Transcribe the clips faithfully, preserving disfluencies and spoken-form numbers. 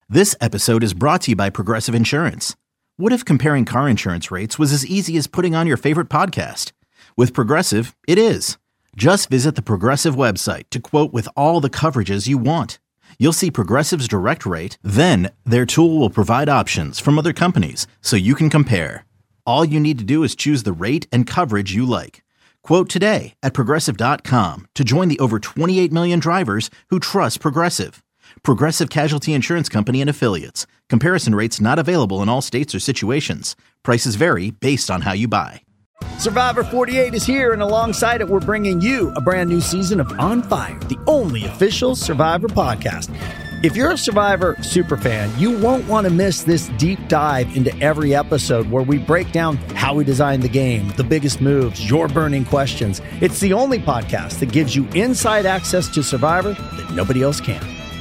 This episode is brought to you by Progressive Insurance. What if comparing car insurance rates was as easy as putting on your favorite podcast? With Progressive, it is. Just visit the Progressive website to quote with all the coverages you want. You'll see Progressive's direct rate, then their tool will provide options from other companies so you can compare. All you need to do is choose the rate and coverage you like. Quote today at progressive dot com to join the over twenty-eight million drivers who trust Progressive. Progressive Casualty Insurance Company and Affiliates. Comparison rates not available in all states or situations. Prices vary based on how you buy. Survivor forty-eight is here, and alongside it, we're bringing you a brand new season of On Fire, the only official Survivor podcast. If you're a Survivor superfan, you won't want to miss this deep dive into every episode where we break down how we designed the game, the biggest moves, your burning questions. It's the only podcast that gives you inside access to Survivor that nobody else can.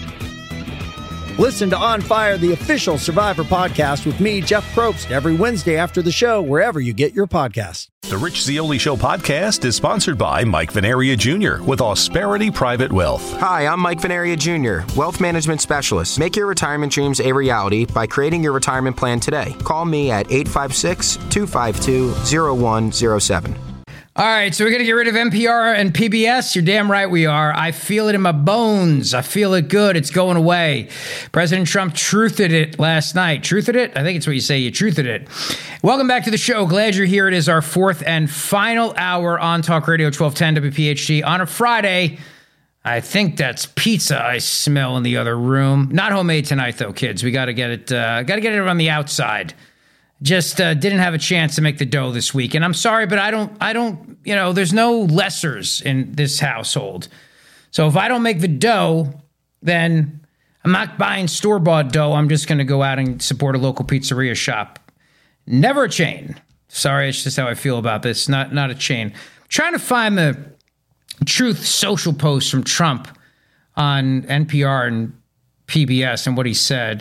Listen to On Fire, the official Survivor podcast with me, Jeff Probst, every Wednesday after the show, wherever you get your podcasts. The Rich Zeoli Show podcast is sponsored by Mike Venaria Junior with Ausperity Private Wealth. Hi, I'm Mike Venaria Junior, Wealth Management Specialist. Make your retirement dreams a reality by creating your retirement plan today. Call me at eight five six, two five two, zero one zero seven. All right, so we're going to get rid of N P R and P B S. You're damn right we are. I feel it in my bones. I feel it good. It's going away. President Trump truthed it last night. Truthed it? I think it's what you say. You truthed it. Welcome back to the show. Glad you're here. It is our fourth and final hour on Talk Radio twelve ten W P H T on a Friday. I think that's pizza I smell in the other room. Not homemade tonight, though, kids. We got to get it. Uh, got to get it on the outside. Just uh, didn't have a chance to make the dough this week. And I'm sorry, but I don't, I don't, you know, there's no lessers in this household. So if I don't make the dough, then I'm not buying store-bought dough. I'm just going to go out and support a local pizzeria shop. Never a chain. Sorry, it's just how I feel about this. Not, not a chain. I'm trying to find the Truth Social post from Trump on N P R and P B S and what he said.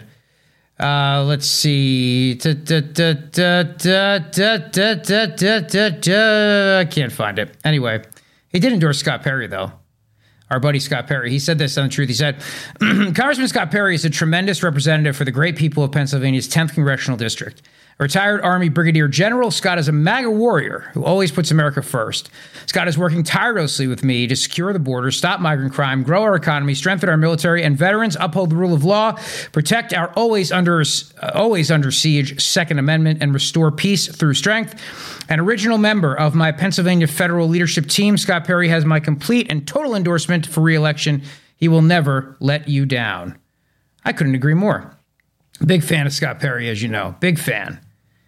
Uh, let's see. Da, da, da, da, da, da, da, da, da, da. I can't find it. Anyway, he did endorse Scott Perry, though. Our buddy Scott Perry. He said this on The Truth. He said, Congressman Scott Perry is a tremendous representative for the great people of Pennsylvania's tenth Congressional District. A retired Army Brigadier General, Scott is a MAGA warrior who always puts America first. Scott is working tirelessly with me to secure the border, stop migrant crime, grow our economy, strengthen our military and veterans, uphold the rule of law, protect our always under uh, always under siege Second Amendment, and restore peace through strength. An original member of my Pennsylvania federal leadership team, Scott Perry has my complete and total endorsement for re-election. He will never let you down. I couldn't agree more. Big fan of Scott Perry, as you know. Big fan.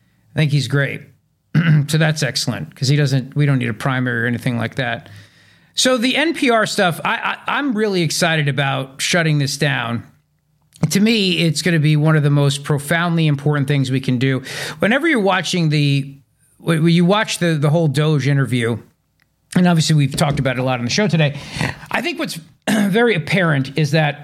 I think he's great. So that's excellent because he doesn't, we don't need a primary or anything like that. So the N P R stuff, I, I, I'm really excited about shutting this down. To me, it's going to be one of the most profoundly important things we can do. Whenever you're watching the, when you watch the, the whole Doge interview, and obviously we've talked about it a lot on the show today, I think what's very apparent is that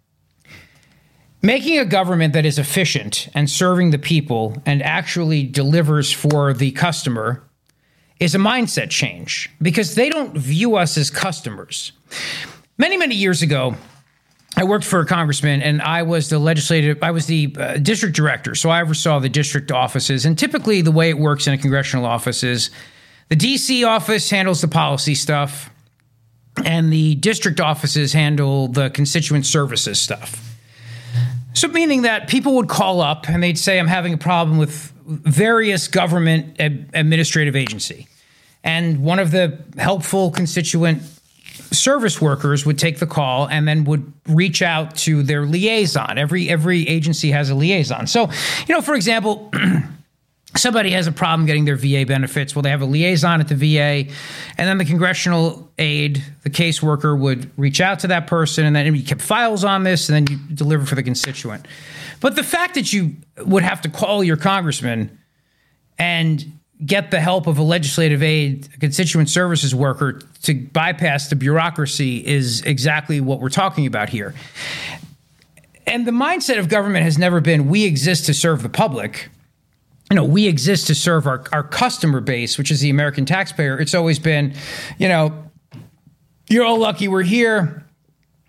making a government that is efficient and serving the people and actually delivers for the customer is a mindset change because they don't view us as customers. Many, many years ago, I worked for a congressman and I was the legislative, I was the uh, district director. So I oversaw the district offices. And typically the way it works in a congressional office is the D C office handles the policy stuff and the district offices handle the constituent services stuff. So meaning that people would call up and they'd say, I'm having a problem with various government ad- administrative agency. And one of the helpful constituent service workers would take the call and then would reach out to their liaison. Every, every agency has a liaison. So, you know, for example, somebody has a problem getting their V A benefits. Well, they have a liaison at the V A, and then the congressional aide, the caseworker, would reach out to that person, and then you keep files on this, and then you deliver for the constituent. But the fact that you would have to call your congressman and get the help of a legislative aide, a constituent services worker, to bypass the bureaucracy is exactly what we're talking about here. And the mindset of government has never been, we exist to serve the public. You know, we exist to serve our, our customer base, which is the American taxpayer. It's always been, you know, you're all lucky we're here.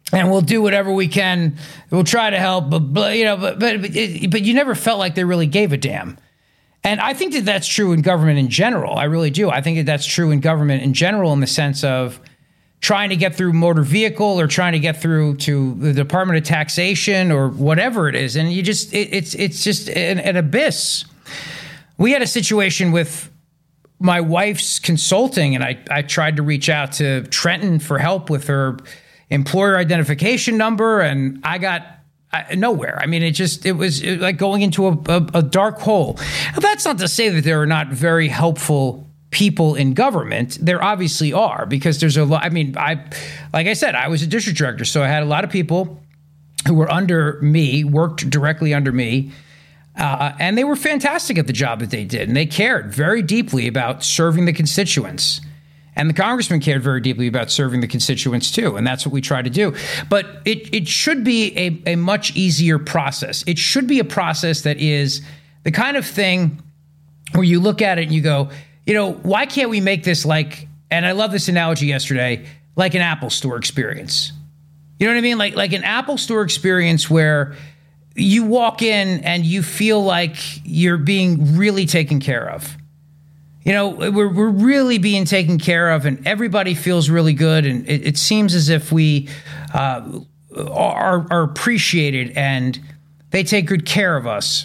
and we'll do whatever we can. We'll try to help, but, but you know, but but but, it, but you never felt like they really gave a damn. And I think that that's true in government in general. I really do. I think that that's true in government in general, in the sense of trying to get through motor vehicle or trying to get through to the Department of Taxation or whatever it is. And you just, it, it's it's just an, an abyss. We had a situation with my wife's consulting, and I, I tried to reach out to Trenton for help with her employer identification number, and I got I, nowhere. I mean, it just, it was it, like going into a, a, a dark hole. Now, that's not to say that there are not very helpful people in government. There obviously are, because there's a lot. I mean, I, like I said, I was a district director, so I had a lot of people who were under me, worked directly under me, uh, and they were fantastic at the job that they did, and they cared very deeply about serving the constituents. And the congressman cared very deeply about serving the constituents too, and that's what we try to do. But it it should be a, a much easier process. It should be a process that is the kind of thing where you look at it and you go, you know, why can't we make this like, and I love this analogy yesterday, like an Apple Store experience. You know what I mean? Like like an Apple Store experience where you walk in and you feel like you're being really taken care of. You know, we're we're really being taken care of, and everybody feels really good, and it, it seems as if we uh, are, are appreciated, and they take good care of us,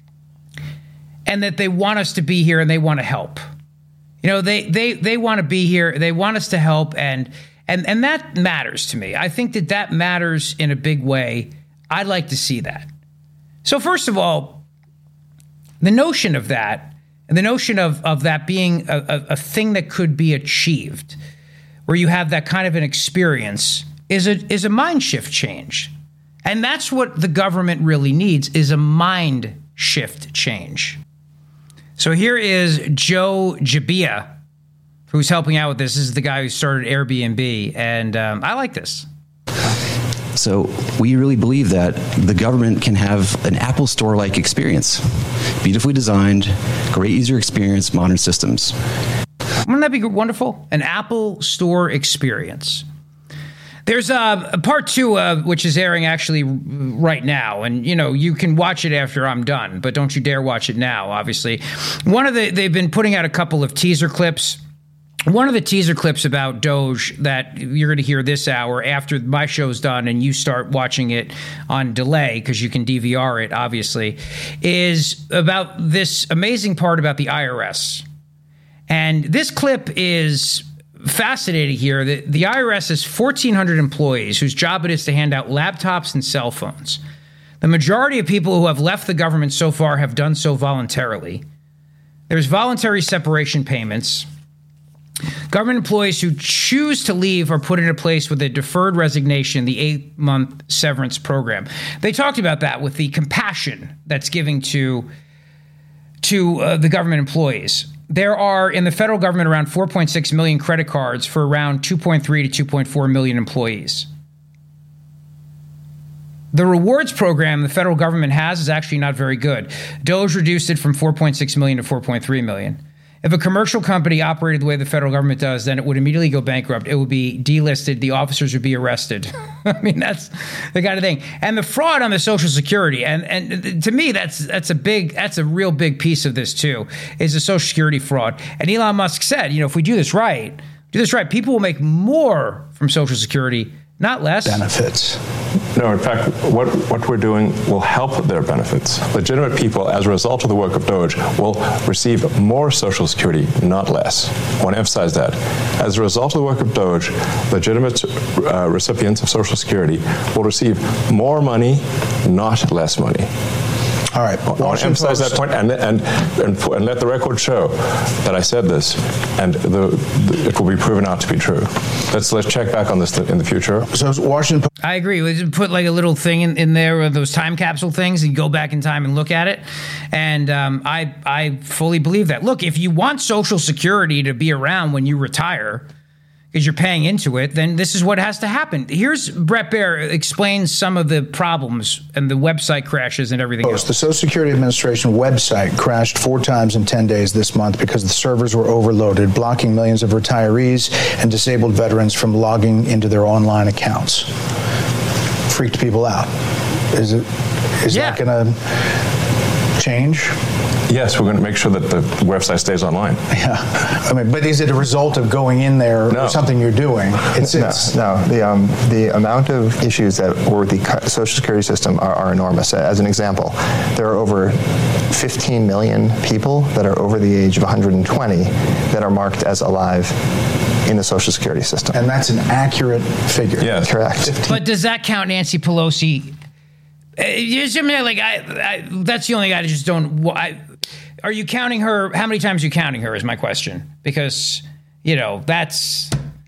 and that they want us to be here and they want to help. You know, they they they want to be here. They want us to help. And and and that matters to me. I think that that matters in a big way. I'd like to see that. So first of all, the notion of that, and the notion of, of that being a, a, a thing that could be achieved, where you have that kind of an experience, is a is a mind shift change. And that's what the government really needs, is a mind shift change. So here is Joe Gebbia, who's helping out with this. This is the guy who started Airbnb, and um, I like this. So we really believe that the government can have an Apple Store-like experience. Beautifully designed, great user experience, modern systems. Wouldn't that be wonderful? An Apple Store experience. There's uh, a part two, uh, which is airing actually right now. And, you know, you can watch it after I'm done, but don't you dare watch it now, obviously. One of the, they've been putting out a couple of teaser clips. One of the teaser clips about Doge that you're going to hear this hour after my show's done and you start watching it on delay, because you can D V R it, obviously, is about this amazing part about the I R S. And this clip is fascinating here. The, the I R S has fourteen hundred employees whose job it is to hand out laptops and cell phones. The majority of people who have left the government so far have done so voluntarily. There's voluntary separation payments. Government employees who choose to leave are put in a place with a deferred resignation, the eight-month severance program. They talked about that with the compassion that's giving to, to uh, the government employees. There are, in the federal government, around four point six million credit cards for around two point three to two point four million employees. The rewards program the federal government has is actually not very good. Doge reduced it from four point six million to four point three million. If a commercial company operated the way the federal government does, then it would immediately go bankrupt. It would be delisted. The officers would be arrested. I mean, that's the kind of thing. And the fraud on the Social Security, and and to me, that's that's a big, that's a real big piece of this too, is the Social Security fraud. And Elon Musk said, you know, if we do this right, do this right, people will make more from Social Security, not less. Benefits. No, in fact, what, what we're doing will help their benefits. Legitimate people, as a result of the work of Doge, will receive more Social Security, not less. I want to emphasize that. As a result of the work of Doge, legitimate uh, recipients of Social Security will receive more money, not less money. All right. I want to emphasize that point and, and, and, and let the record show that I said this, and the, the, it will be proven out to be true. Let's let's check back on this in the future. So Washington. I agree. We just put like a little thing in, in there, those time capsule things, and go back in time and look at it. And um, I I fully believe that. Look, if you want Social Security to be around when you retire, because you're paying into it, then this is what has to happen. Here's Bret Baier explains some of the problems and the website crashes and everything else. The Social Security Administration website crashed four times in ten days this month because the servers were overloaded, blocking millions of retirees and disabled veterans from logging into their online accounts. freaked people out. Is it? Is Yeah. that going to change? Yes, we're going to make sure that the website stays online. Yeah, I mean, but is it a result of going in there No. or something you're doing? It's, no, it's no. The um, the amount of issues that were with the cu- Social Security system are, are enormous. As an example, there are over fifteen million people that are over the age of one hundred twenty that are marked as alive in the Social Security system. and that's an accurate figure. Yes. Correct. But does that count Nancy Pelosi? Uh, you just- I mean, like, I, I, that's the only guy that just don't. I, are you counting her? How many times are you counting her? Is my question, because you know that's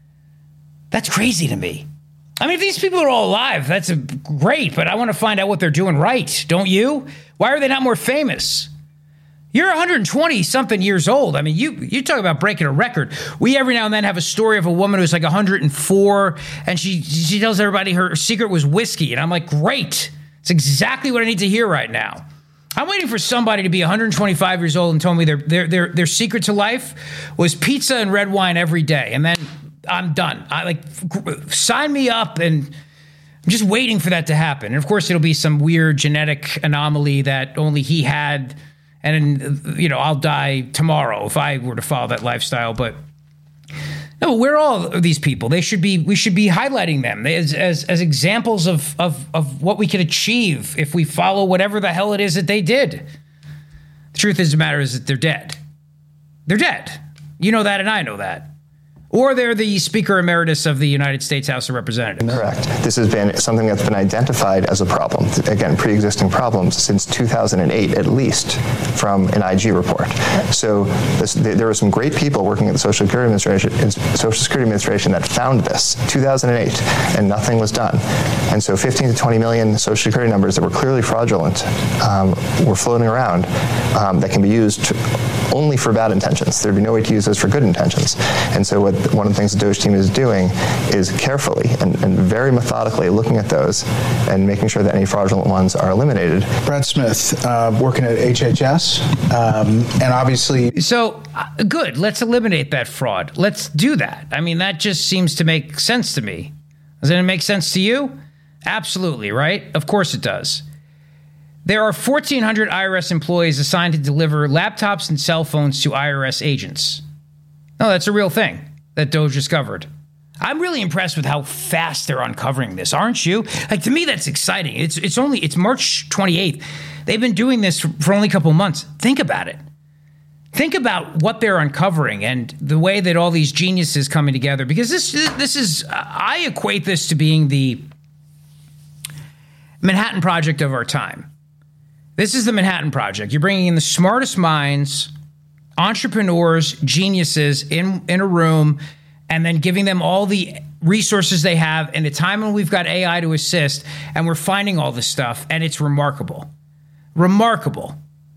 that's crazy to me. I mean, if these people are all alive, that's a, great. But I want to find out what they're doing right. Don't you? Why are they not more famous? You're one hundred twenty something years old. I mean, you you talk about breaking a record. We every now and then have a story of a woman who's like one hundred four, and she she tells everybody her secret was whiskey, and I'm like, great. It's exactly what I need to hear right now. I'm waiting for somebody to be one hundred twenty-five years old and tell me their their their their secret to life was pizza and red wine every day, and then I'm done. I like sign me up, and I'm just waiting for that to happen. And of course, it'll be some weird genetic anomaly that only he had. And, you know, I'll die tomorrow if I were to follow that lifestyle. But no, we're all these people. They should be, we should be highlighting them as, as, as examples of, of, of what we could achieve if we follow whatever the hell it is that they did. The truth is the matter is that they're dead. They're dead. You know that, and I know that. Or they're the Speaker Emeritus of the United States House of Representatives. Correct. This has been something that's been identified as a problem, again, pre-existing problems since two thousand eight at least, from an I G report. So this, there were some great people working at the Social Security Administration, Social Security Administration that found this, two thousand eight, and nothing was done. And so fifteen to twenty million Social Security numbers that were clearly fraudulent um, were floating around um, that can be used to, only for bad intentions. There'd be no way to use those for good intentions. And so what one of the things the Doge team is doing is carefully and, and very methodically looking at those and making sure that any fraudulent ones are eliminated. Brad Smith, uh, working at H H S, um, and obviously... So, uh, good. Let's eliminate that fraud. Let's do that. I mean, that just seems to make sense to me. Doesn't it make sense to you? Absolutely, right? Of course it does. There are fourteen hundred I R S employees assigned to deliver laptops and cell phones to I R S agents. No, that's a real thing that Doge discovered. I'm really impressed with how fast they're uncovering this, aren't you? Like, to me, that's exciting. It's it's only, it's March twenty-eighth. They've been doing this for, for only a couple months. Think about it. Think about what they're uncovering and the way that all these geniuses coming together, because this this is, I equate this to being the Manhattan Project of our time. This is the Manhattan Project. You're bringing in the smartest minds, entrepreneurs, geniuses in, in a room, and then giving them all the resources they have in a time when we've got A I to assist, and we're finding all this stuff, and it's remarkable. Remarkable.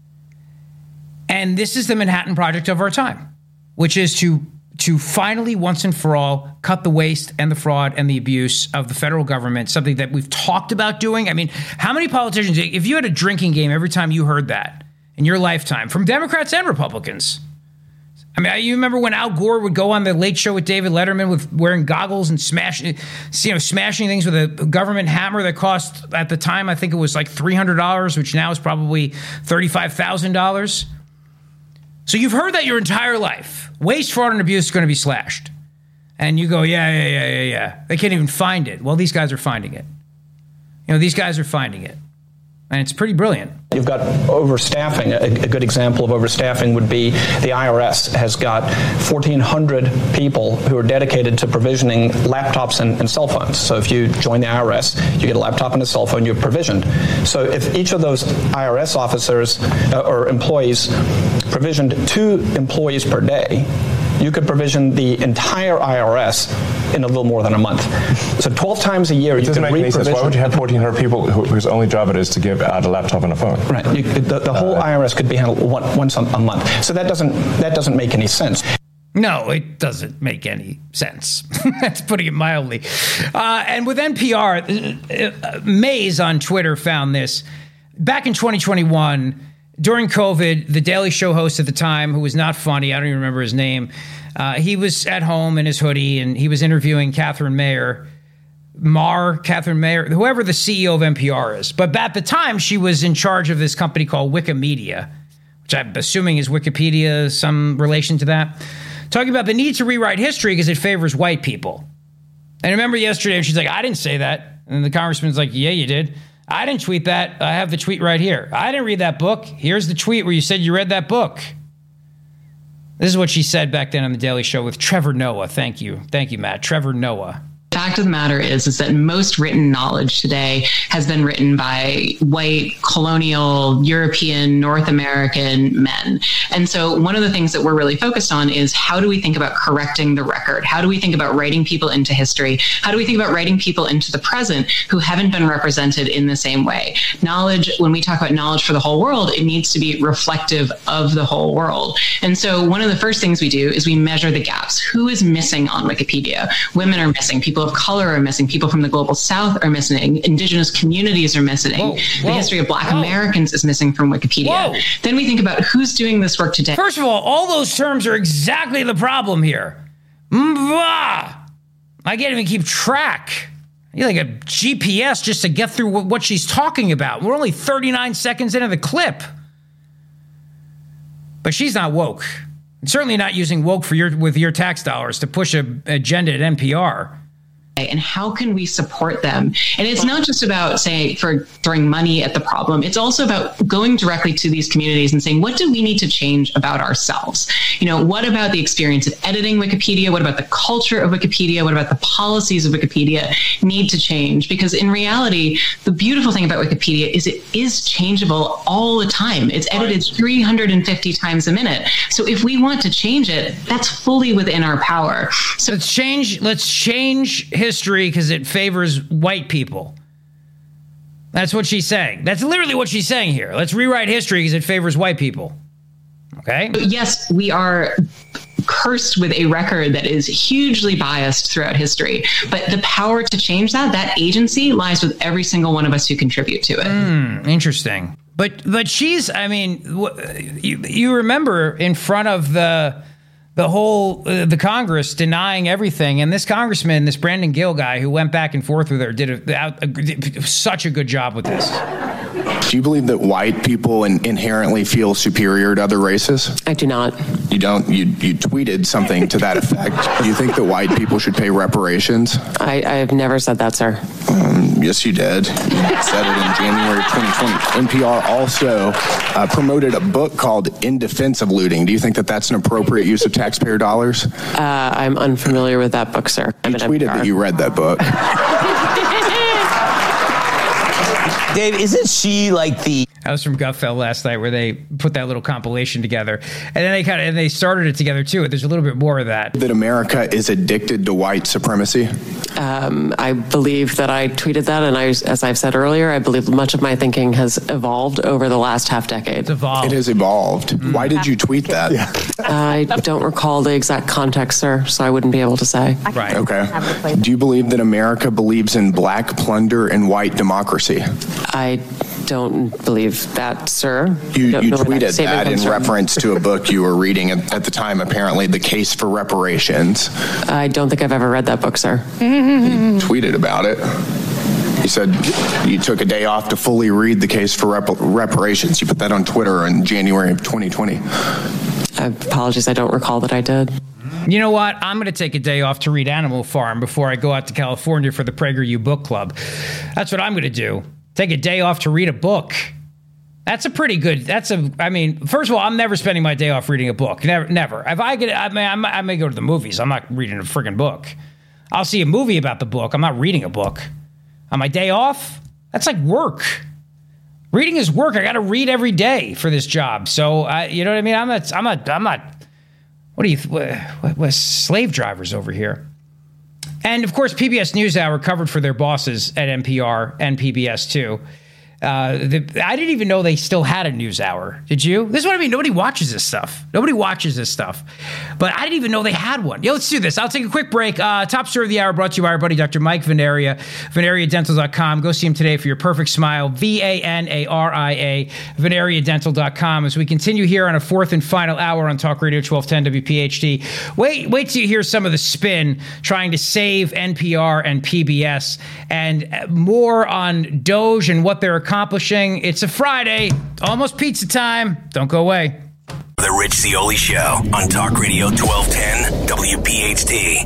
And this is the Manhattan Project of our time, which is to to finally, once and for all, cut the waste and the fraud and the abuse of the federal government, something that we've talked about doing. I mean, how many politicians, if you had a drinking game every time you heard that in your lifetime, from Democrats and Republicans? I mean, you remember when Al Gore would go on the Late Show with David Letterman with wearing goggles and smashing, you know, smashing things with a government hammer that cost, at the time, I think it was like three hundred dollars, which now is probably thirty-five thousand dollars. So you've heard that your entire life. Waste, fraud, and abuse is going to be slashed. And you go, yeah, yeah, yeah, yeah, yeah. They can't even find it. Well, these guys are finding it. You know, these guys are finding it. And it's pretty brilliant. You've got overstaffing. A, a good example of overstaffing would be the I R S has got fourteen hundred people who are dedicated to provisioning laptops and, and cell phones. So if you join the I R S, you get a laptop and a cell phone, you're provisioned. So if each of those I R S officers uh, or employees provisioned two employees per day, you could provision the entire I R S in a little more than a month. So twelve times a year, it you doesn't can make any sense. Why would you have fourteen hundred people who, whose only job it is to give out a laptop and a phone? Right. You, the the whole uh, I R S could be handled one, once a, a month. So that doesn't that doesn't make any sense. No, it doesn't make any sense. That's putting it mildly. Uh, and with N P R, uh, Mays on Twitter found this. Back in twenty twenty-one, during COVID, the Daily Show host at the time, who was not funny, I don't even remember his name, uh, he was at home in his hoodie, and he was interviewing Catherine Mayer Maher, Catherine Mayer, whoever the C E O of N P R is. But at the time, she was in charge of this company called Wikimedia, which I'm assuming is Wikipedia, some relation to that, talking about the need to rewrite history because it favors white people. And I remember yesterday, she's like, I didn't say that. And the congressman's like, yeah, you did. I didn't tweet that. I have the tweet right here. I didn't read that book. Here's the tweet where you said you read that book. This is what she said back then on The Daily Show with Trevor Noah. Thank you. Thank you, Matt. Trevor Noah. Fact of the matter is, is that most written knowledge today has been written by white, colonial, European, North American men. And so one of the things that we're really focused on is how do we think about correcting the record? How do we think about writing people into history? How do we think about writing people into the present who haven't been represented in the same way? Knowledge, when we talk about knowledge for the whole world, it needs to be reflective of the whole world. And so one of the first things we do is we measure the gaps. Who is missing on Wikipedia? Women are missing. People of color are missing. People from the global south are missing. Indigenous communities are missing. Whoa, whoa, the history of Black whoa. Americans is missing from Wikipedia. Whoa. Then we think about who's doing this work today. First of all, all those terms are exactly the problem here. Mwah! I can't even keep track. You're like a G P S just to get through what she's talking about. We're only thirty-nine seconds into the clip. But she's not woke. And certainly not using woke for your with your tax dollars to push an agenda at N P R. And how can we support them? And it's not just about, say, for throwing money at the problem. It's also about going directly to these communities and saying, what do we need to change about ourselves? You know, what about the experience of editing Wikipedia? What about the culture of Wikipedia? What about the policies of Wikipedia need to change? Because in reality, the beautiful thing about Wikipedia is it is changeable all the time. It's edited three hundred fifty times a minute. So if we want to change it, that's fully within our power. So let's change, let's change history because it favors white people. That's what she's saying. That's literally what she's saying here. Let's rewrite history because it favors white people. Okay? Yes, we are cursed with a record that is hugely biased throughout history. But the power to change that, that agency lies with every single one of us who contribute to it. Mm, interesting. But but she's, I mean, you, you remember in front of the the whole, uh, the Congress denying everything. And this congressman, this Brandon Gill guy who went back and forth with her did, a, a, did such a good job with this. Do you believe that white people in, inherently feel superior to other races? I do not. You don't? You you tweeted something to that effect. Do you think that white people should pay reparations? I, I have never said that, sir. Um, yes, you did. You said it in January twenty twenty. N P R also uh, promoted a book called In Defense of Looting. Do you think that that's an appropriate use of taxpayer dollars? Uh, I'm unfamiliar with that book, sir. You tweeted that you read that book. Dave, isn't she like the... That was from Gutfeld last night where they put that little compilation together. And then they kind of, and they started it together too. There's a little bit more of that. That America is addicted to white supremacy? Um, I believe that I tweeted that. And I, as I've said earlier, I believe much of my thinking has evolved over the last half decade. It's evolved. It has evolved. Mm. Why did you tweet that? Yeah. I don't recall the exact context, sir, so I wouldn't be able to say. Right. Okay. Do you believe that America believes in black plunder and white democracy? I don't believe that, sir. You, you tweeted that, that in reference to a book you were reading at, at the time, apparently, The Case for Reparations. I don't think I've ever read that book, sir. You tweeted about it. You said you took a day off to fully read The Case for rep- Reparations. You put that on Twitter in January of twenty twenty. Uh, apologies, I don't recall that I did. You know what? I'm going to take a day off to read Animal Farm before I go out to California for the PragerU book club. That's what I'm going to do. Take a day off to read a book. That's a pretty good, that's a, I mean, first of all, I'm never spending my day off reading a book. Never, never. If I get, I mean, I may, I may go to the movies. I'm not reading a friggin' book. I'll see a movie about the book. I'm not reading a book. On my day off, that's like work. Reading is work. I got to read every day for this job. So, I, you know what I mean? I'm not, I'm not, I'm not, what are you, what, what, what slave drivers over here? And of course, P B S NewsHour covered for their bosses at N P R and P B S too. Uh, the, I didn't even know they still had a news hour. Did you? This is what I mean. Nobody watches this stuff. Nobody watches this stuff. But I didn't even know they had one. Yeah, let's do this. I'll take a quick break. Uh, top story of the hour brought to you by our buddy, Doctor Mike Venaria, venaria dental dot com. Go see him today for your perfect smile. V A N A R I A, venaria dental dot com. As we continue here on a fourth and final hour on Talk Radio twelve ten W P H D. Wait, wait till you hear some of the spin trying to save N P R and P B S, and more on Doge and what they're accomplishing. It's a Friday, almost pizza time. Don't go away. The Rich Zeoli Show on Talk Radio twelve ten W P H D.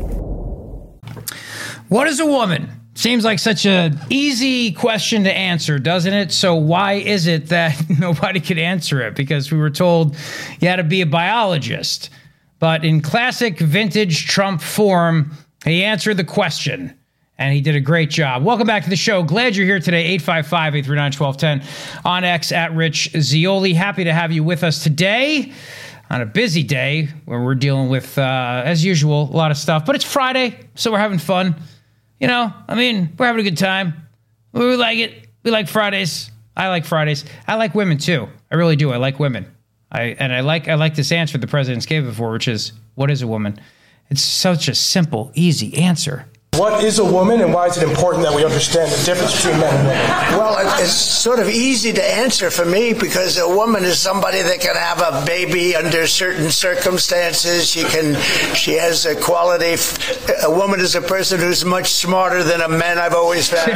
What is a woman? Seems like such an easy question to answer, doesn't it? So why is it that nobody could answer it? Because we were told you had to be a biologist. But in classic vintage Trump form, he answered the question. And he did a great job. Welcome back to the show. Glad you're here today. eight five five, eight three nine, one two one zero on X at Rich Zeoli. Happy to have you with us today on a busy day where we're dealing with, uh, as usual, a lot of stuff. But it's Friday, so we're having fun. You know, I mean, we're having a good time. We like it. We like Fridays. I like Fridays. I like women, too. I really do. I like women. I And I like I like this answer the president's gave before, which is, what is a woman? It's such a simple, easy answer. What is a woman, and why is it important that we understand the difference between men and women? Well, it's sort of easy to answer for me, because a woman is somebody that can have a baby under certain circumstances. She can, she has a quality. A woman is a person who's much smarter than a man, I've always found.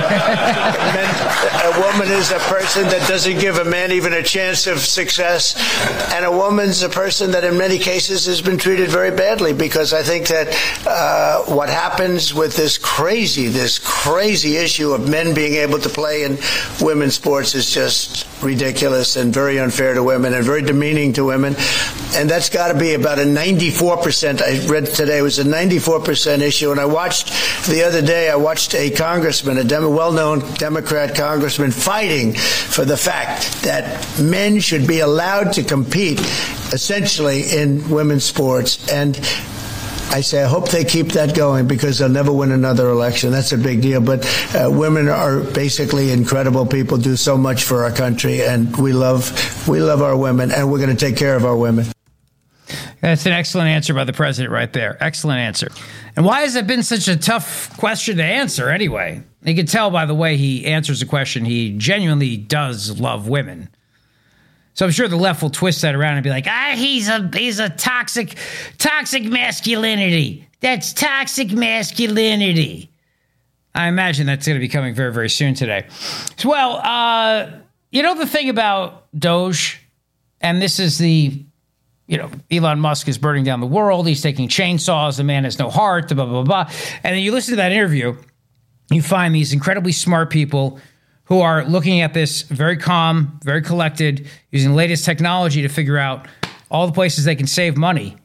A woman is a person that doesn't give a man even a chance of success. And a woman's a person that in many cases has been treated very badly, because I think that uh, what happens with this crazy, this crazy issue of men being able to play in women's sports is just ridiculous and very unfair to women and very demeaning to women. And that's got to be about a ninety-four percent. I read today it was a ninety-four percent issue. And I watched the other day, I watched a congressman, a dem- well-known Democrat congressman, fighting for the fact that men should be allowed to compete essentially in women's sports. And I say, I hope they keep that going, because they'll never win another election. That's a big deal. But uh, women are basically incredible people, do so much for our country, and we love we love our women, and we're going to take care of our women. That's an excellent answer by the president right there. Excellent answer. And why has it been such a tough question to answer anyway? You can tell by the way he answers the question, he genuinely does love women. So I'm sure the left will twist that around and be like, ah, he's a he's a toxic, toxic masculinity. That's toxic masculinity. I imagine that's going to be coming very, very soon today. Well, uh, you know the thing about Doge, and this is the, you know, Elon Musk is burning down the world. He's taking chainsaws. The man has no heart, blah, blah, blah. And then you listen to that interview, you find these incredibly smart people who are looking at this very calm, very collected, using the latest technology to figure out all the places they can save money.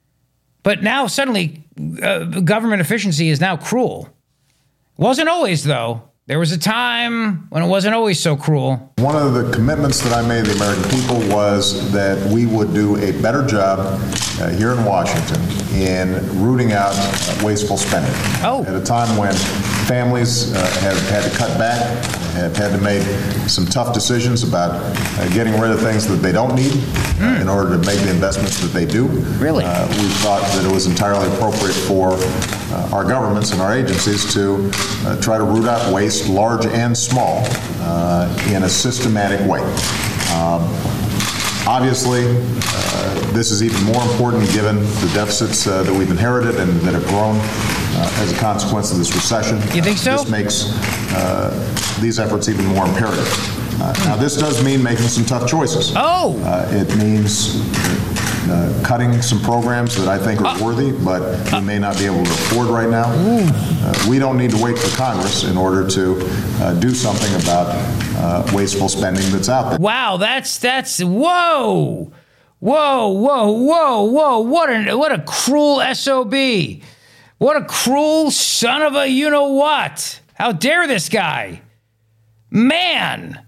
But now suddenly uh, government efficiency is now cruel. It wasn't always, though. There was a time when it wasn't always so cruel. One of the commitments that I made to the American people was that we would do a better job uh, here in Washington in rooting out uh, wasteful spending. Oh. At a time when families uh, have had to cut back, have had to make some tough decisions about uh, getting rid of things that they don't need mm. uh, in order to make the investments that they do. Really? Uh, we thought that it was entirely appropriate for uh, our governments and our agencies to uh, try to root out waste, large and small, uh, in a systematic way. Um, obviously, uh, this is even more important given the deficits uh, that we've inherited and that have grown uh, as a consequence of this recession. You think so? Uh, this makes uh, these efforts even more imperative. Uh, now, this does mean making some tough choices. Oh! Uh, it means uh, cutting some programs that I think are uh, worthy, but uh, we may not be able to afford right now. Uh, we don't need to wait for Congress in order to uh, do something about uh, wasteful spending that's out there. Wow, that's, that's, whoa! Whoa, whoa, whoa, whoa, what a, what a cruel S O B. What a cruel son of a you-know-what. How dare this guy? Man!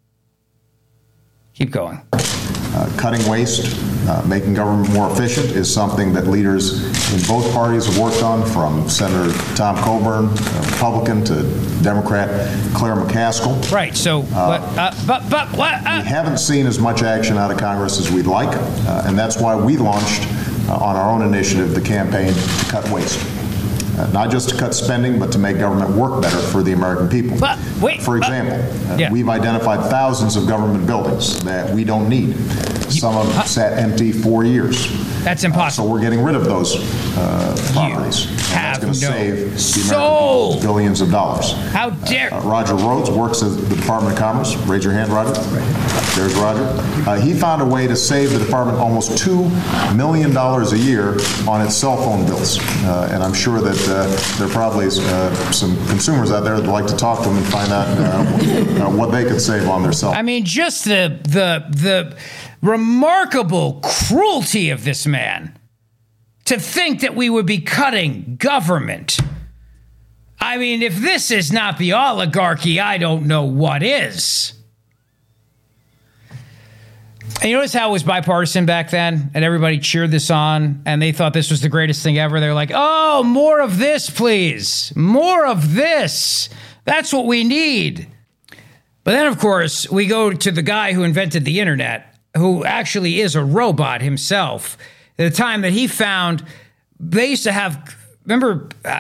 Keep going. Uh, cutting waste, uh, making government more efficient is something that leaders in both parties have worked on, from Senator Tom Coburn, a Republican, to Democrat Claire McCaskill. Right, so uh, what? Uh, but but what? Uh, we haven't seen as much action out of Congress as we'd like, uh, and that's why we launched uh, on our own initiative the campaign to cut waste. Uh, not just to cut spending, but to make government work better for the American people. But wait, for example, uh, yeah. we've identified thousands of government buildings that we don't need. Some of them sat empty for years. That's impossible. Uh, so we're getting rid of those uh, properties. And that's going to no save the soul. American people billions of dollars. How dare uh, uh, Roger Rhodes works at the Department of Commerce. Raise your hand, Roger. There's Roger. Uh, he found a way to save the department almost two million dollars a year on its cell phone bills. Uh, and I'm sure that uh, there are probably uh, some consumers out there that would like to talk to them and find out uh, uh, what they could save on their cell phone. I mean, just the the the remarkable cruelty of this man to think that we would be cutting government. I mean, if this is not the oligarchy, I don't know what is. And you notice how it was bipartisan back then, and everybody cheered this on, and they thought this was the greatest thing ever. They're like, oh, more of this, please. More of this. That's what we need. But then, of course, we go to the guy who invented the internet, who actually is a robot himself. At the time that he found, they used to have, remember uh,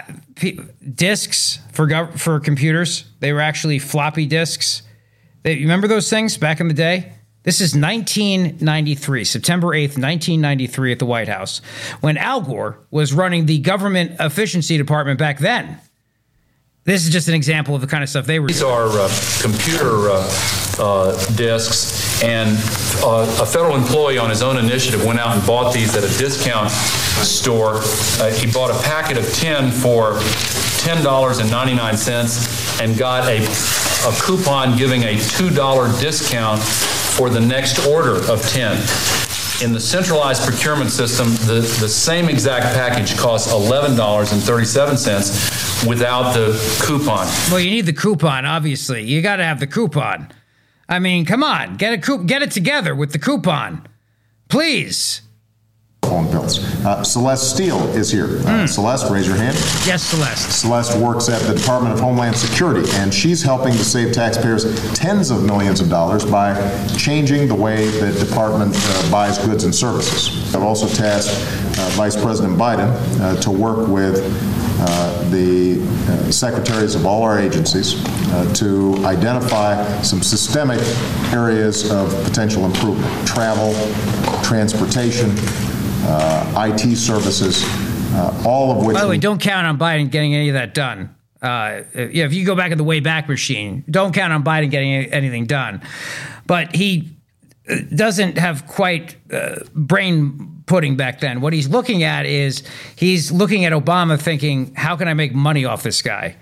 discs for gov- for computers? They were actually floppy disks. They, you remember those things back in the day? This is nineteen ninety-three, September eighth, nineteen ninety-three at the White House, when Al Gore was running the government efficiency department back then. This is just an example of the kind of stuff they were These doing. are uh, computer uh, uh, disks, and uh, a federal employee on his own initiative went out and bought these at a discount store. Uh, he bought a packet of ten for ten dollars and ninety-nine cents and got a, a coupon giving a two dollar discount for the next order of ten. In the centralized procurement system, the, the same exact package costs eleven dollars and thirty-seven cents without the coupon. Well, you need the coupon, obviously. You got to have the coupon. I mean, come on, get a coup- get it together with the coupon, please. Phone bills. Uh, Celeste Steele is here. Uh, mm. Celeste, raise your hand. Yes, Celeste. Celeste works at the Department of Homeland Security, and she's helping to save taxpayers tens of millions of dollars by changing the way the department uh, buys goods and services. I've also tasked uh, Vice President Biden uh, to work with uh, the uh, secretaries of all our agencies uh, to identify some systemic areas of potential improvement: travel, transportation, Uh, I T services, uh, all of which... By the way, don't count on Biden getting any of that done. Uh, yeah, if you go back in the Wayback Machine, don't count on Biden getting any, anything done. But he doesn't have quite uh, brain pudding back then. What he's looking at is he's looking at Obama thinking, how can I make money off this guy?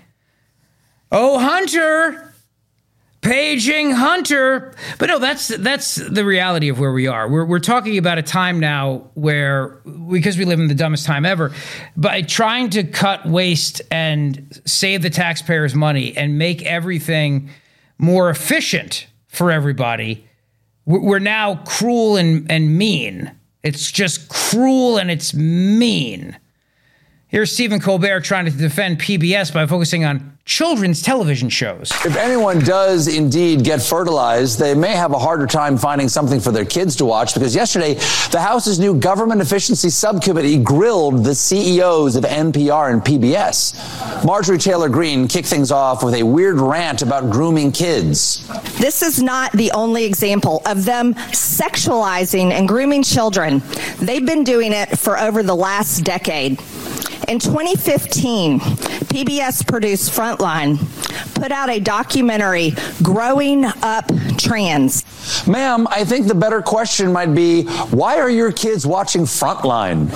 Oh, Hunter... Paging Hunter. But no, that's that's the reality of where we are. We're we're talking about a time now where, because we live in the dumbest time ever, by trying to cut waste and save the taxpayers money and make everything more efficient for everybody, we're now cruel and, and mean. It's just cruel and it's mean. Here's Stephen Colbert trying to defend P B S by focusing on children's television shows. If anyone does indeed get fertilized, they may have a harder time finding something for their kids to watch, because yesterday, the House's new Government Efficiency Subcommittee grilled the C E Os of N P R and P B S. Marjorie Taylor Greene kicked things off with a weird rant about grooming kids. This is not the only example of them sexualizing and grooming children. They've been doing it for over the last decade. In twenty fifteen, P B S produced Frontline, put out a documentary, Growing Up Trans. Ma'am, I think the better question might be, why are your kids watching Frontline?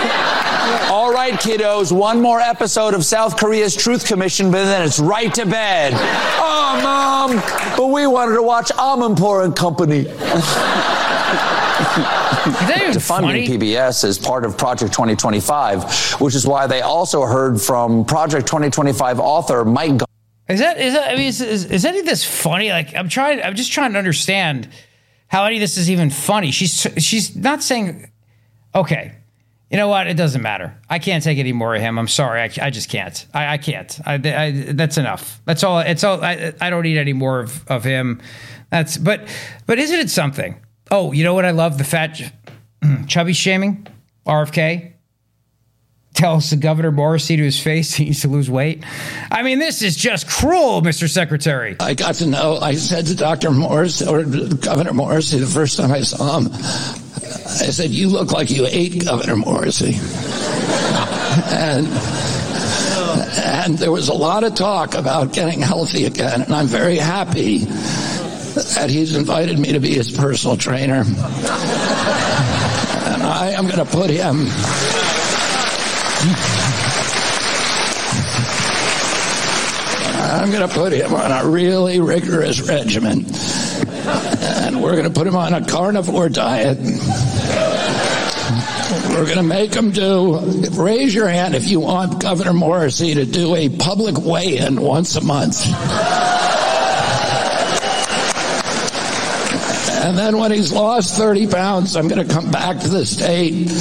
All right, kiddos, one more episode of South Korea's Truth Commission, but then it's right to bed. Oh, Mom, but we wanted to watch Amanpour and Company. Defunding P B S is part of Project twenty twenty-five, which is why they also heard from Project twenty twenty-five author Mike. G- is that is that I mean is, is, is any of this funny? Like I'm trying, I'm just trying to understand how any of this is even funny. She's she's not saying, okay, you know what? It doesn't matter. I can't take any more of him. I'm sorry. I, I just can't. I, I can't. I, I, that's enough. That's all. It's all. I, I don't need any more of, of him. That's but but isn't it something? Oh, you know what I love? The fat chubby shaming. R F K tells the Governor Morrissey to his face he needs to lose weight. I mean, this is just cruel, Mister Secretary. I got to know, I said to Doctor Morrissey, or Governor Morrissey, the first time I saw him, I said, you look like you ate Governor Morrissey. and and there was a lot of talk about getting healthy again, and I'm very happy that he's invited me to be his personal trainer. And I am going to put him... I'm going to put him on a really rigorous regimen. And we're going to put him on a carnivore diet. We're going to make him do, raise your hand if you want Governor Morrissey to do a public weigh-in once a month. And then when he's lost thirty pounds, I'm going to come back to the state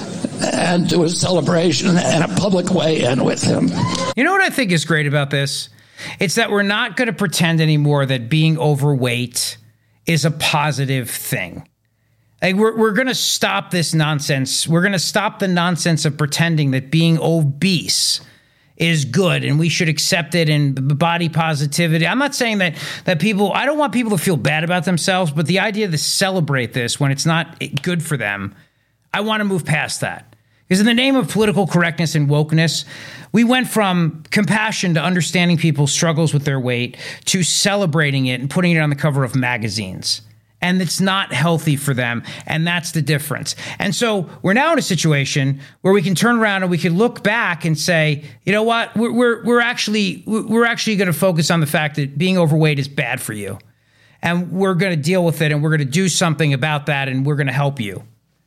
and do a celebration and a public weigh-in with him. You know what I think is great about this? It's that we're not going to pretend anymore that being overweight is a positive thing. Like we're we're going to stop this nonsense. We're going to stop the nonsense of pretending that being obese is good and we should accept it, and body positivity. I'm not saying that that people, I don't want people to feel bad about themselves, but the idea to celebrate this when it's not good for them, I want to move past that. Because in the name of political correctness and wokeness, we went from compassion to understanding people's struggles with their weight to celebrating it and putting it on the cover of magazines. And it's not healthy for them. And that's the difference. And so we're now in a situation where we can turn around and we can look back and say, you know what, we're we're, we're actually we're actually going to focus on the fact that being overweight is bad for you. And we're going to deal with it, and we're going to do something about that, and we're going to help you.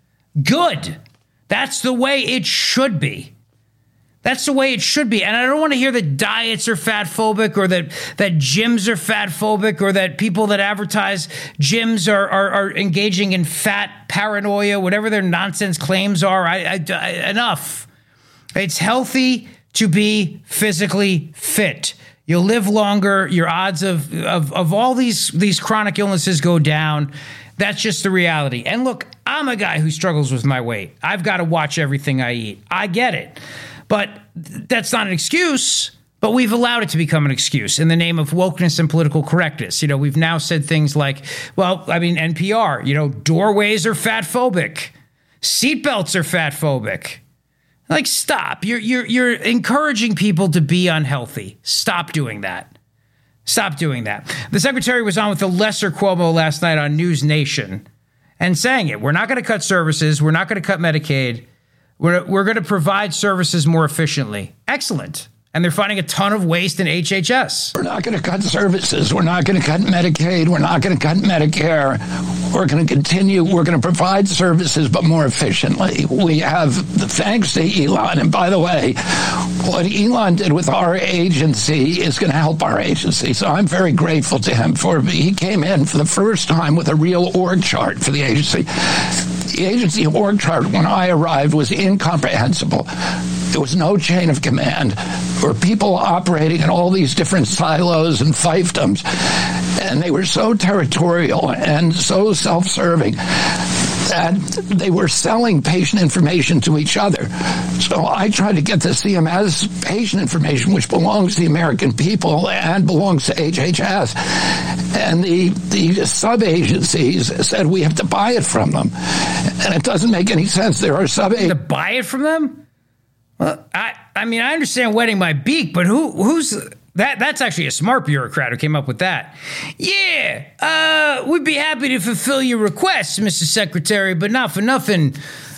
Good. That's the way it should be. That's the way it should be. And I don't want to hear that diets are fat phobic, or that, that gyms are fat phobic, or that people that advertise gyms are, are, are engaging in fat paranoia, whatever their nonsense claims are. I, I, I, enough. It's healthy to be physically fit. You'll live longer. Your odds of, of, of all these, these chronic illnesses go down. That's just the reality. And look, I'm a guy who struggles with my weight. I've got to watch everything I eat. I get it. But that's not an excuse, but we've allowed it to become an excuse in the name of wokeness and political correctness. You know, we've now said things like, well, I mean, N P R, you know, doorways are fat phobic. Seatbelts are fat phobic. Like, stop. You're, you're, you're encouraging people to be unhealthy. Stop doing that. Stop doing that. The secretary was on with the lesser Cuomo last night on News Nation and saying it. We're not going to cut services. We're not going to cut Medicaid. We're, we're going to provide services more efficiently. Excellent. And they're finding a ton of waste in H H S. We're not going to cut services. We're not going to cut Medicaid. We're not going to cut Medicare. We're going to continue. We're going to provide services, but more efficiently. We have, thanks to Elon. And by the way, what Elon did with our agency is going to help our agency. So I'm very grateful to him for, he came in for the first time with a real org chart for the agency. The agency org chart, when I arrived, was incomprehensible. There was no chain of command. There were people operating in all these different silos and fiefdoms, and they were so territorial and so self-serving that they were selling patient information to each other. So I tried to get the C M S patient information, which belongs to the American people and belongs to H H S. And the, the sub-agencies said we have to buy it from them. And it doesn't make any sense. There are sub-agencies. To buy it from them? Well, I, I mean, I understand wetting my beak, but who who's that? That's actually a smart bureaucrat who came up with that. Yeah, uh, we'd be happy to fulfill your requests, Mister Secretary, but not for nothing.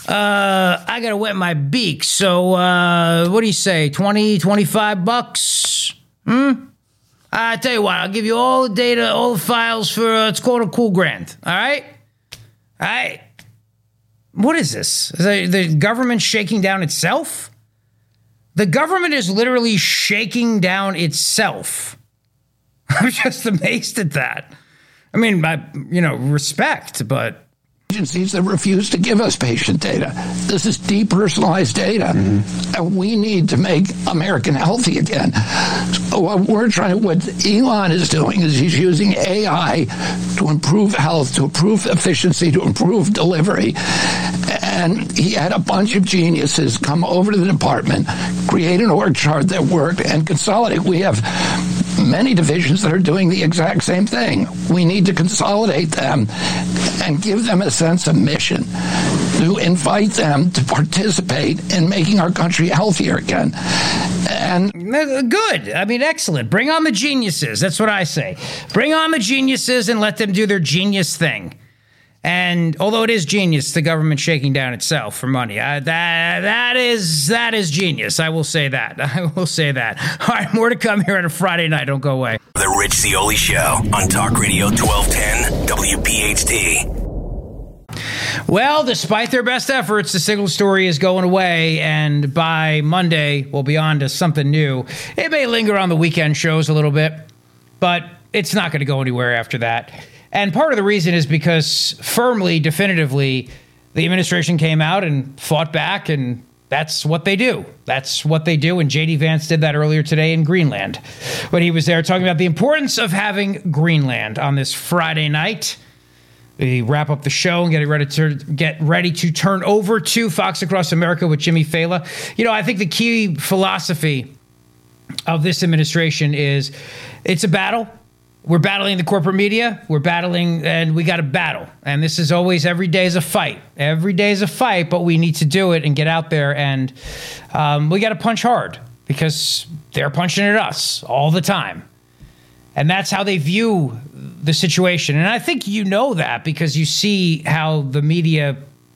Uh, I gotta wet my beak. So, uh, what do you say? twenty, twenty-five bucks? Hmm? I tell you what, I'll give you all the data, all the files for, uh, it's called a cool grant. All right? All right. What is this? Is the, the government shaking down itself? The government is literally shaking down itself. I'm just amazed at that. I mean, I, you know, respect, but agencies that refuse to give us patient data. This is depersonalized data, mm-hmm. and we need to make American healthy again. So what we're trying, what Elon is doing is he's using A I to improve health, to improve efficiency, to improve delivery. And he had a bunch of geniuses come over to the department, create an org chart that worked, and consolidate. We have many divisions that are doing the exact same thing. We need to consolidate them and give them a sense of mission, to invite them to participate in making our country healthier again. And good. I mean, excellent. Bring on the geniuses. That's what I say. Bring on the geniuses and let them do their genius thing. And although it is genius, the government shaking down itself for money, uh, that that is that is genius. I will say that. I will say that. All right, more to come here on a Friday night. Don't go away. The Rich Zeoli Show on Talk Radio twelve ten W P H T. Well, despite their best efforts, the Signal story is going away, and by Monday, we'll be on to something new. It may linger on the weekend shows a little bit, but it's not going to go anywhere after that. And part of the reason is because firmly, definitively, the administration came out and fought back, and that's what they do. That's what they do. And J D Vance did that earlier today in Greenland when he was there talking about the importance of having Greenland on this Friday night. We wrap up the show and get ready to get ready to turn over to Fox Across America with Jimmy Fallon. You know, I think the key philosophy of this administration is it's a battle. We're battling the corporate media. We're battling, and we got to battle. And this is always, every day is a fight. Every day is a fight, but we need to do it and get out there. And um, we got to punch hard because they're punching at us all the time. And that's how they view the situation. And I think you know that because you see how the media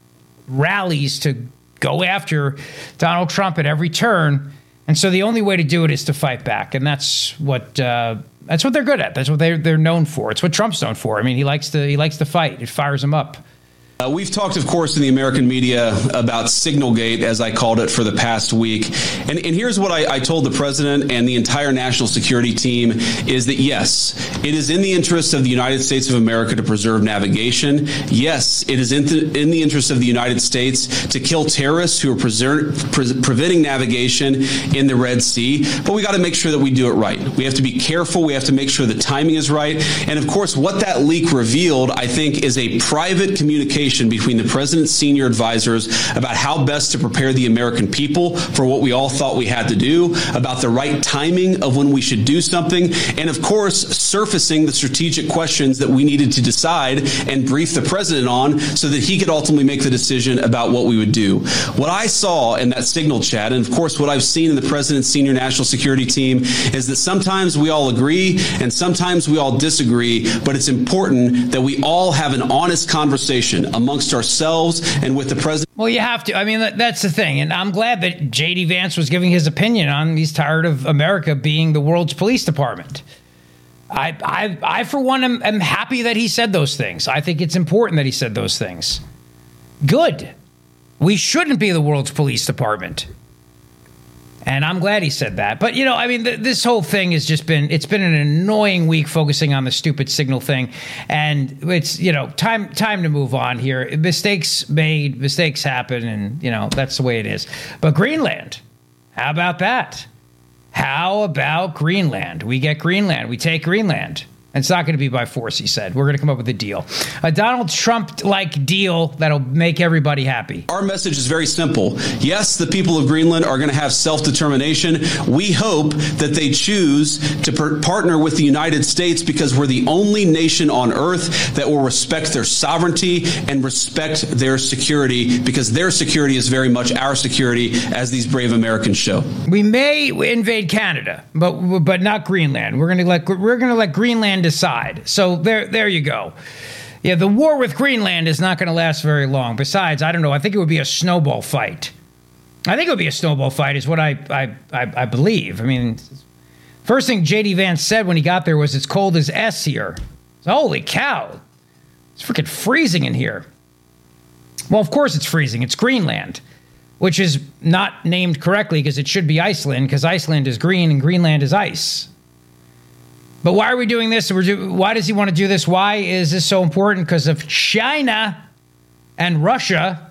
rallies to go after Donald Trump at every turn. And so the only way to do it is to fight back. And that's what uh, that's what they're good at. That's what they're, they're known for. It's what Trump's known for. I mean, he likes to he likes to fight. It fires him up. Uh, we've talked, of course, in the American media about Signalgate, as I called it, for the past week. And, and here's what I, I told the president and the entire national security team is that, yes, it is in the interest of the United States of America to preserve navigation. Yes, it is in the, in the interest of the United States to kill terrorists who are preser- pre- preventing navigation in the Red Sea. But we got to make sure that we do it right. We have to be careful. We have to make sure the timing is right. And, of course, what that leak revealed, I think, is a private communication between the president's senior advisors about how best to prepare the American people for what we all thought we had to do, about the right timing of when we should do something, and of course, surfacing the strategic questions that we needed to decide and brief the president on so that he could ultimately make the decision about what we would do. What I saw in that Signal chat, and of course what I've seen in the president's senior national security team, is that sometimes we all agree and sometimes we all disagree, but it's important that we all have an honest conversation amongst ourselves and with the president. Well, you have to. I mean, that, that's the thing. And I'm glad that J D Vance was giving his opinion on he's tired of America being the world's police department. I, I, I for one, am, am happy that he said those things. I think it's important that he said those things. Good. We shouldn't be the world's police department. And I'm glad he said that. But, you know, I mean, th- this whole thing has just been, it's been an annoying week focusing on the stupid Signal thing. And it's, you know, time time to move on here. Mistakes made, mistakes happen, and, you know, that's the way it is. But Greenland, how about that? How about Greenland? We get Greenland. We take Greenland. And it's not going to be by force, he said. We're going to come up with a deal. A Donald Trump-like deal that'll make everybody happy. Our message is very simple. Yes, the people of Greenland are going to have self-determination. We hope that they choose to per- partner with the United States because we're the only nation on earth that will respect their sovereignty and respect their security, because their security is very much our security, as these brave Americans show. We may invade Canada, but but not Greenland. We're going to let we're going to let Greenland decide. So there, there you go. Yeah, the war with Greenland is not going to last very long. Besides, I don't know. I think it would be a snowball fight. I think it would be a snowball fight, is what I, I, I, I believe. I mean, first thing J D Vance said when he got there was, "It's cold as S here." So, holy cow! It's freaking freezing in here. Well, of course it's freezing. It's Greenland, which is not named correctly because it should be Iceland, because Iceland is green and Greenland is ice. But why are we doing this? Why does he want to do this? Why is this so important? Because of China. and Russia.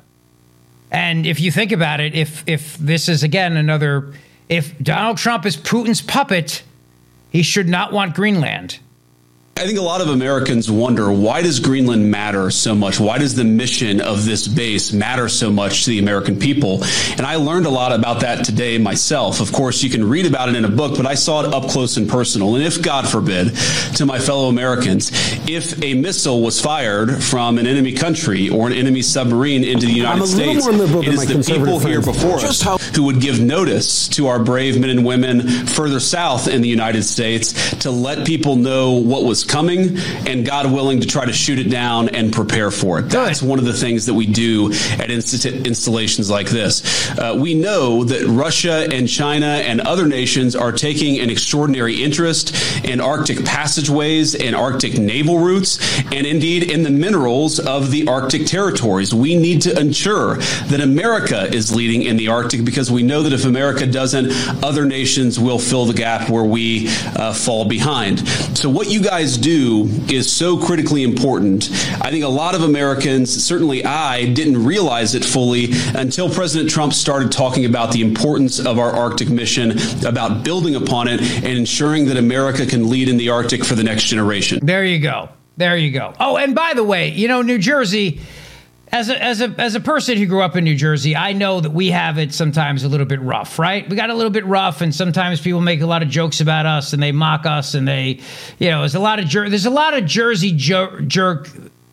And if you think about it, if if this is, again, another, if Donald Trump is Putin's puppet, he should not want Greenland. I think a lot of Americans wonder, why does Greenland matter so much? Why does the mission of this base matter so much to the American people? And I learned a lot about that today myself. Of course, you can read about it in a book, but I saw it up close and personal. And if, God forbid, to my fellow Americans, if a missile was fired from an enemy country or an enemy submarine into the United States, it is the people here before us who would give notice to our brave men and women further south in the United States to let people know what was coming, and God willing, to try to shoot it down and prepare for it. That's one of the things that we do at inst- installations like this. Uh, we know that Russia and China and other nations are taking an extraordinary interest in Arctic passageways and Arctic naval routes, and indeed in the minerals of the Arctic territories. We need to ensure that America is leading in the Arctic, because we know that if America doesn't, other nations will fill the gap where we uh, fall behind. So what you guys do is so critically important. I think a lot of Americans, certainly I, didn't realize it fully until President Trump started talking about the importance of our Arctic mission, about building upon it and ensuring that America can lead in the Arctic for the next generation. There you go. There you go. Oh, and by the way, you know, New Jersey, as a, as a, as a person who grew up in New Jersey, I know that we have it sometimes a little bit rough, right? We got a little bit rough, and sometimes people make a lot of jokes about us, and they mock us, and they, you know, there's a lot of jer- there's a lot of Jersey jer- jerk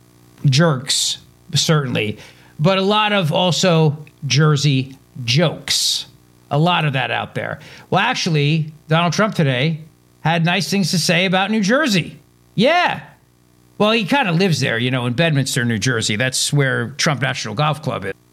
jerks, certainly, but a lot of also Jersey jokes. A lot of that out there. Well, actually, Donald Trump today had nice things to say about New Jersey. Yeah. Well, he kind of lives there, you know, in Bedminster, New Jersey. That's where Trump National Golf Club is.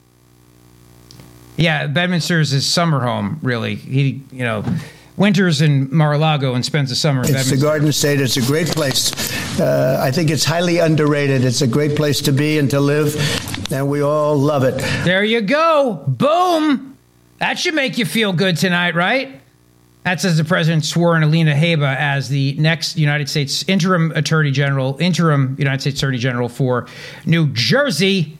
Yeah, Bedminster is his summer home, really. He, you know, winters in Mar-a-Lago and spends the summer in it's Bedminster. It's the Garden State. It's a great place. Uh, I think it's highly underrated. It's a great place to be and to live, and we all love it. There you go. Boom. That should make you feel good tonight, right? That's as the president swore in Alina Heba as the next United States interim attorney general, interim United States attorney general for New Jersey,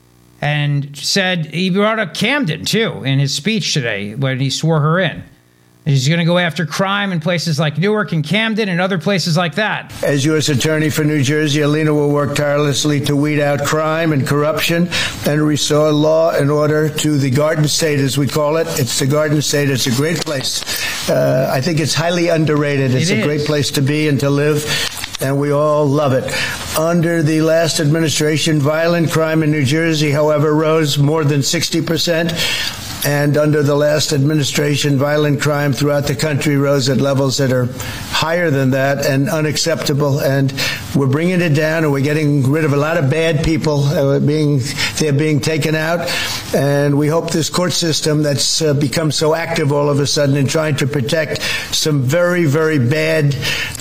and said he brought up Camden, too, in his speech today when he swore her in. He's going to go after crime in places like Newark and Camden and other places like that. As U S Attorney for New Jersey, Alina will work tirelessly to weed out crime and corruption and restore law and order to the Garden State, as we call it. It's the Garden State. It's a great place. Uh, I think it's highly underrated. It's It a great is. place to be and to live, and we all love it. Under the last administration, violent crime in New Jersey, however, rose more than sixty percent. And under the last administration, violent crime throughout the country rose at levels that are higher than that and unacceptable. And we're bringing it down, and we're getting rid of a lot of bad people. Uh, being they're being taken out. And we hope this court system that's uh, become so active all of a sudden in trying to protect some very, very bad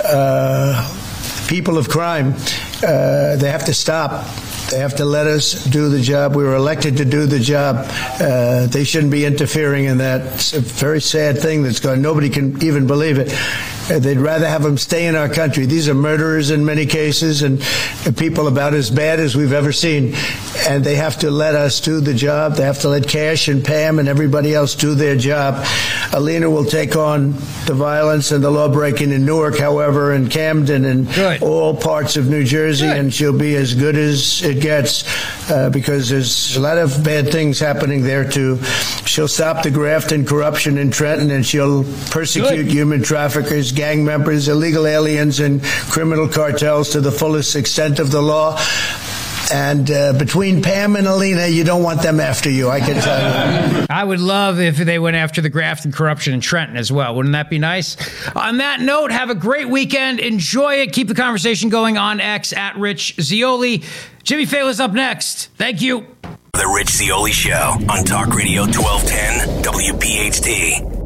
uh, people of crime, uh, they have to stop. They have to let us do the job. We were elected to do the job. Uh, they shouldn't be interfering in that. It's a very sad thing that's going. Nobody can even believe it. Uh, they'd rather have them stay in our country. These are murderers in many cases, and uh, people about as bad as we've ever seen. And they have to let us do the job. They have to let Cash and Pam and everybody else do their job. Alina will take on the violence and the law-breaking in Newark, however, and Camden and Good. all parts of New Jersey, Good. and she'll be as good as it gets uh, because there's a lot of bad things happening there, too. She'll stop the graft and corruption in Trenton, and she'll persecute Good. human traffickers, gang members, illegal aliens, and criminal cartels to the fullest extent of the law. And uh, between Pam and Alina, you don't want them after you, I can tell you. I would love if they went after the graft and corruption in Trenton as well. Wouldn't that be nice? On that note, have a great weekend. Enjoy it. Keep the conversation going on X at Rich Zeoli. Jimmy Fallon's up next. Thank you. The Rich Zeoli Show on Talk Radio twelve ten W P H T.